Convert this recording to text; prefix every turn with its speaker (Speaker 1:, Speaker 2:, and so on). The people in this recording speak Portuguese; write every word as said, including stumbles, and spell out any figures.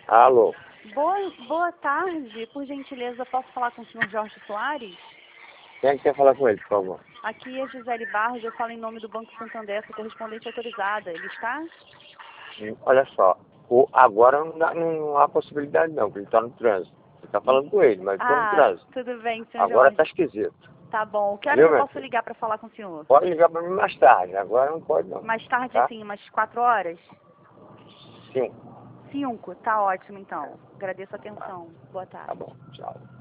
Speaker 1: Alô?
Speaker 2: Boa, boa tarde, por gentileza, posso falar com o senhor Jorge Soares?
Speaker 1: Quem é que quer falar com ele, por favor?
Speaker 2: Aqui é Gisele Barros, eu falo em nome do Banco Santander, sou correspondente autorizada. Ele está?
Speaker 1: Hum, Olha só, o, agora não, dá, não há possibilidade não, porque ele está no trânsito. Você está falando com ele, mas estou no
Speaker 2: Ah,
Speaker 1: trânsito.
Speaker 2: tudo bem, senhor
Speaker 1: Agora
Speaker 2: Jorge.
Speaker 1: está esquisito.
Speaker 2: Tá bom. Que horas
Speaker 1: Viu,
Speaker 2: eu
Speaker 1: meu
Speaker 2: posso
Speaker 1: filho?
Speaker 2: ligar para falar com o senhor?
Speaker 1: Pode ligar para mim mais tarde, agora não pode não.
Speaker 2: Mais tarde,
Speaker 1: Tá?
Speaker 2: assim, umas quatro horas?
Speaker 1: Sim.
Speaker 2: Cinco, tá ótimo então. Agradeço a
Speaker 1: Tá,
Speaker 2: atenção. Boa
Speaker 1: tá
Speaker 2: tarde.
Speaker 1: bom, tchau.